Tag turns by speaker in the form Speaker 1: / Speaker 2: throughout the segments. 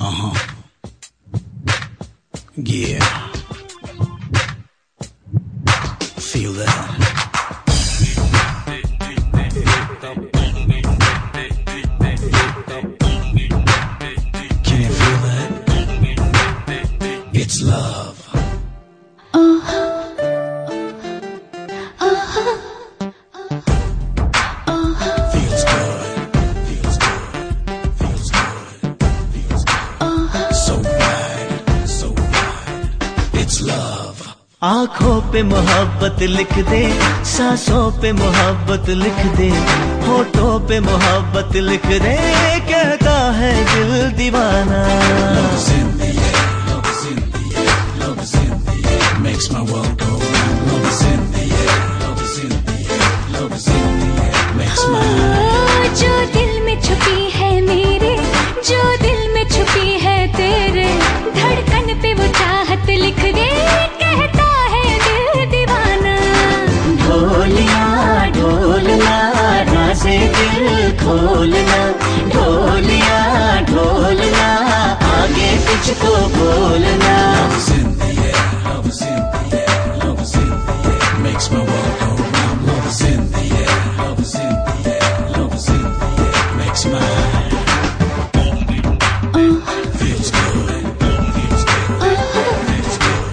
Speaker 1: Yeah. Feel that. Can you feel that? It's love. Feels good. Feels good. Feels good. Feels good. So right. So right. It's love.
Speaker 2: आँखों पे मोहब्बत लिख दे, सांसों पे मोहब्बत लिख दे, होठों पे मोहब्बत लिख दे, कहता है दिल दीवाना।
Speaker 1: Love is in the air, love is in the air, love is in the air, makes my world go round. Love is in the air, love is in the air, love is in the air, makes my
Speaker 3: जो दिल में छुपी है मेरे, जो दिल में छुपी है तेरे, धड़कन पे वो चाहत लिख दे, कहता है दिल दीवाना।
Speaker 2: ढोलिया ढोलना, राज़े दिल खोलना, ढोलिया ढोलना, आगे तुझको बोलना।
Speaker 1: love is in the air, love is in the air, love is in the air, makes my world go round. Love is in the air, love is in the air, love is in the air, makes my feels good, feels good, feels good,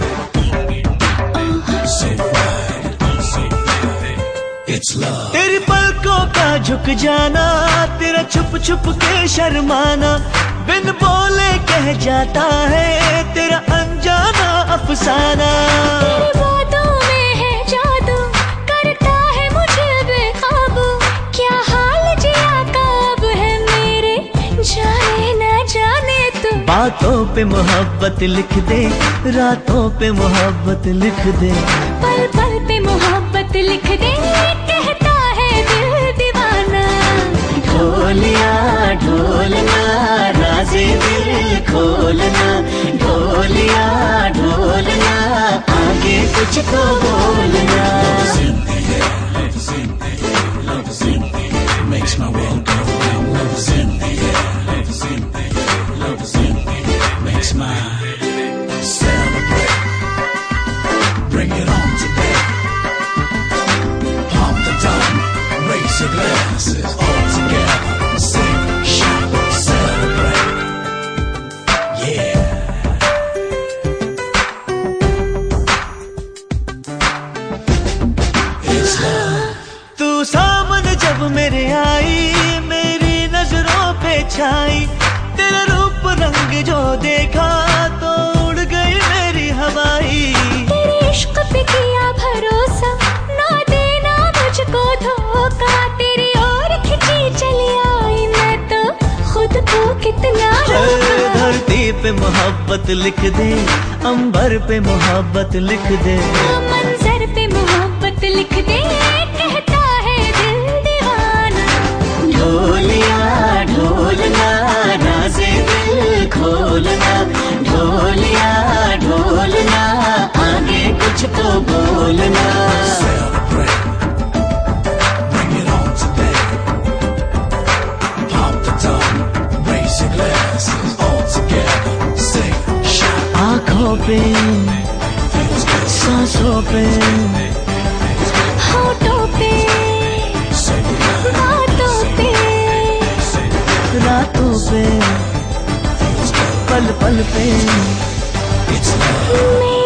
Speaker 1: so right, so right. It's love.
Speaker 2: तेरी पलकों का झुक जाना, तेरा छुप छुप के शर्माना, बिन बोले कह जाता है तेरा अनजाना अफसाना।
Speaker 3: तेरी बातों में है जादू, करता है मुझे बेकाबू, क्या हाल जिया का अब है मेरे, जाने ना जाने तू।
Speaker 2: बातों पे मोहब्बत लिख दे, रातों पे मोहब्बत लिख दे,
Speaker 3: पल पल पे मोहब्बत लिख दे, कहता है दिल दीवाना।
Speaker 2: ढोलिया ढोलना, राज़े दिल खोलना, ढोलिया ढोलना, आगे तुझको बोलना।
Speaker 1: Love is in the air, love is in the air, love is in the air, makes my world go round. Love is in the air, love is in the air, love is in the air, makes my celebrate. Bring it on today. Pump the drum, raise your glasses all together. Sing, shout, celebrate. Yeah. It's love.
Speaker 2: तू सामने जब मेरे आई, मेरी नजरों पे छाई, तेरा रूप रंग जो देखा तो उड़ गई मेरी हवाई।
Speaker 3: तेरे इश्क पे किया भरोसा, ना देना मुझको धोखा, तेरी ओर खिंची चली आई मैं तो खुद को कितना रोका।
Speaker 2: धरती पे मोहब्बत लिख दे, अंबर पे मोहब्बत लिख दे,
Speaker 3: मंजर पे मोहब्बत लिख दे, कहता है दिल दीवाना।
Speaker 2: ढोलिया ढोलना, राज़े दिल खोलना, ढोलिया ढोलना, आगे कुछ तो बोलना।
Speaker 1: Celebrate. Bring it on today. Pop the drum, raise your glasses all together. Sing, shout,
Speaker 2: आँखों पे,
Speaker 1: feels good,
Speaker 2: सांसों पे,
Speaker 3: होठों पे,
Speaker 1: so right,
Speaker 3: बातों पे,
Speaker 2: रातों पे,
Speaker 1: feels good.
Speaker 2: पल पल पे।
Speaker 1: It's love.